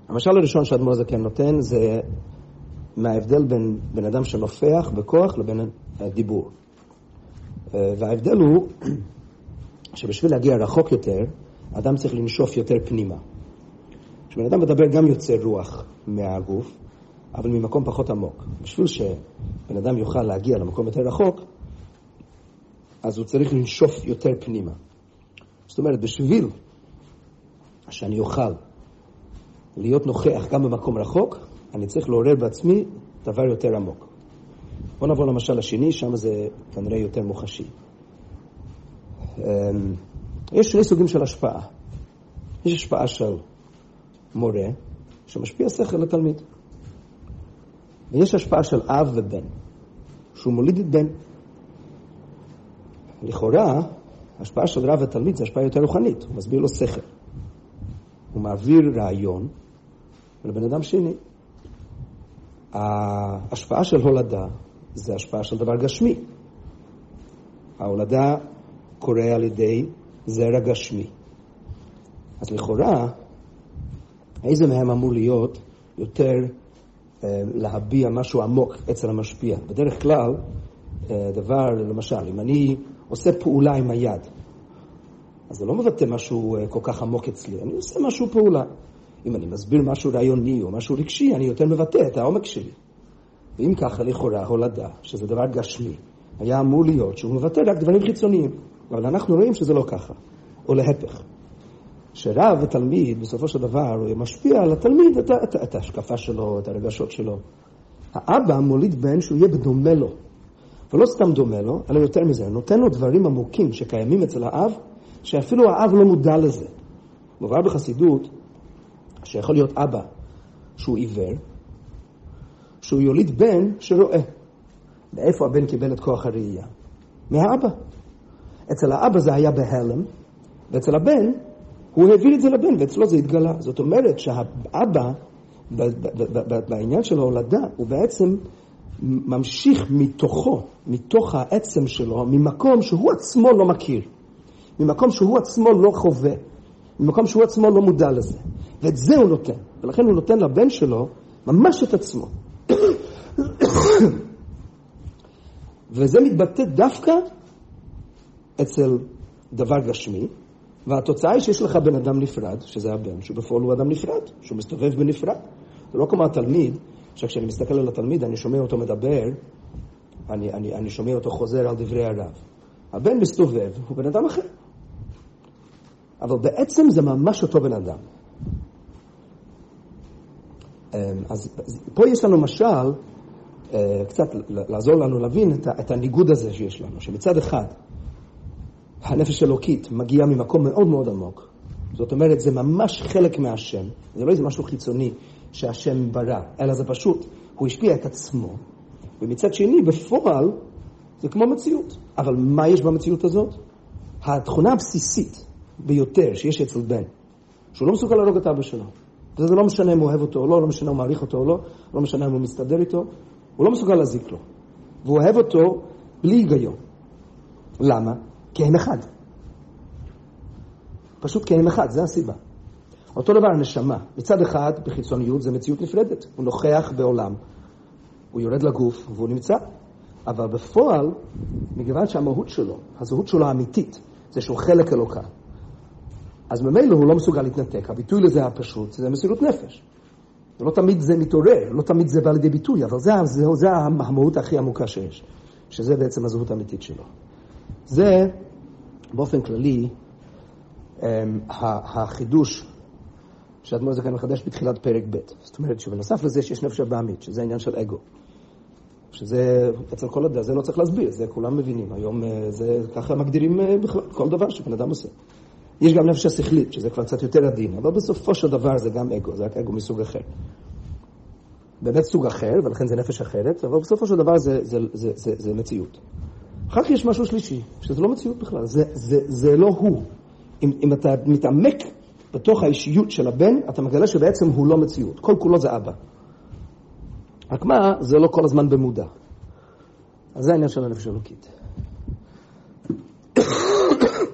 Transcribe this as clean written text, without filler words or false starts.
המשל הראשון שאדמו"ר הזקן נותן זה מההבדל בין בן אדם שנופח בכוח לבין הדיבור. וההבדל הוא שבשביל להגיע רחוק יותר, אדם צריך לנשוף יותר פנימה. כשבן אדם מדבר גם יוצא רוח מהגוף, אבל ממקום פחות עמוק. בשביל שבן אדם יוכל להגיע למקום יותר רחוק, אז הוא צריך לנשוף יותר פנימה. זאת אומרת, בשביל שאני אוכל להיות נוכח גם במקום רחוק, אני צריך לעורר בעצמי דבר יותר עמוק. בוא נעבור למשל השני, שם זה כנראה יותר מוחשי. יש שני סוגים של השפעה. יש השפעה של מורה, שמשפיע שכל לתלמיד. ויש השפעה של אב ובן, שהוא מוליד את בן. לכאורה, ההשפעה של רב ותלמיד זה השפעה יותר רוחנית, הוא מסביר לו שכל. הוא מעביר רעיון לבן אדם שני. ההשפעה של הולדה זה השפעה של דבר גשמי. ההולדה קורה על ידי זרע גשמי. אז לכאורה, איזה מהם אמור להיות יותר להביע משהו עמוק אצל המשפיע? בדרך כלל, דבר, למשל, אם אני עושה פעולה עם היד, אז זה לא מבטא משהו כל כך עמוק אצלי, אני עושה משהו פעולה. אם אני מסביר משהו רעיוני או משהו רגשי, אני יותר מבטא את העומק שלי. ואם ככה לכאורה הולדה, שזה דבר גשמי, היה אמור להיות שהוא מבטא רק דברים חיצוניים. אבל אנחנו רואים שזה לא ככה, או להפך. שרב ותלמיד, בסופו של דבר, הוא משפיע על התלמיד את ההשקפה שלו, את הרגשות שלו. האבא מוליד בן שהוא יהיה בדומה לו. ולא סתם דומה לו, אלא יותר מזה. נותן לו דברים עמוקים שקיימים אצל האב, שאפילו האב לא מודע לזה. מובן בחסידות, שיכול להיות אבא שהוא עיוור, שהוא יוליד בן שרואה. מאיפה הבן קיבל את כוח הראייה? מהאבא. אצל האבא זה היה בהלם, ואצל הבן, הוא העביר את זה לבן, ואצלו זה התגלה. זאת אומרת שהאבא, בעניין של ההולדה, הוא בעצם ממשיך מתוך העצם שלו, ממקום שהוא עצמו לא מכיר, ממקום שהוא עצמו לא חווה, ממקום שהוא עצמו לא מודע לזה. ואת זה הוא נותן. ולכן הוא נותן לבן שלו ממש את עצמו. וזה מתבטא דווקא אצל דבר גשמי, והתוצאה היא שיש לך בן אדם נפרד, שזה הבן, שהוא בפועל הוא אדם נפרד, שהוא מסתובב בנפרד. זה לא כמו התלמיד, שכשאני מסתכל על התלמיד, אני שומע אותו מדבר, אני שומע אותו חוזר על דברי הרב. הבן מסתובב, הוא בן אדם אחר. אבל בעצם זה ממש אותו בן אדם. אז פה יש לנו משל, קצת לעזור לנו להבין את הניגוד הזה שיש לנו, שמצד אחד, הנפש אלוקית מגיעה ממקום מאוד מאוד עמוק. זאת אומרת, זה ממש חלק מהשם. זה לא איזה משהו חיצוני שהשם ברא, אלא זה פשוט, הוא השפיע את עצמו. ומצד שני, בפועל, זה כמו מציאות. אבל מה יש במציאות הזאת? התכונה הבסיסית ביותר שיש אצל בן, שהוא לא מסוגל להרוג את אבא שלו. זה לא משנה אם הוא אוהב אותו או לא, לא משנה אם הוא מעריך אותו או לא, לא משנה אם הוא מסתדר איתו, הוא לא מסוגל להזיק לו. והוא אוהב אותו בלי היגיון. למה? כי הם אחד. פשוט כי הם אחד, זה הסיבה. אותו דבר הנשמה. מצד אחד, בחיצוניות, זה מציאות נפרדת. הוא נוכח בעולם. הוא יורד לגוף והוא נמצא. אבל בפועל, מכיוון שהמהות שלו, הזהות שלו האמיתית, זה שהוא חלק אלוקה. אז ממילא הוא לא מסוגל להתנתק. הביטוי לזה הפשוט, זה מסירות נפש. לא תמיד זה מתעורר, לא תמיד זה בא לידי ביטוי, אבל זה המהות הכי עמוקה שיש. שזה בעצם הזהות האמיתית שלו. זה, באופן כללי, החידוש שהאדמו"ר הזקן מחדש בתחילת פרק ב'. זאת אומרת שבנוסף לזה שיש נפש הבעמית, שזה העניין של אגו. שזה, אצל כל אדם, זה לא צריך להסביר, זה כולם מבינים. היום זה ככה מגדירים בכלל, כל דבר שבן אדם עושה. יש גם נפש השכלית, שזה כבר קצת יותר עדין, אבל בסופו של דבר זה גם אגו, זה רק אגו מסוג אחר. באמת סוג אחר, ולכן זה נפש אחרת, אבל בסופו של דבר זה מציאות. אחר כך יש משהו שלישי, שזה לא מציאות בכלל, זה לא הוא. אם אתה מתעמק בתוך האישיות של הבן, אתה מגלה שבעצם הוא לא מציאות. כל כולו זה אבא. רק מה, זה לא כל הזמן במודע. אז זה העניין של הנפש האלוקית.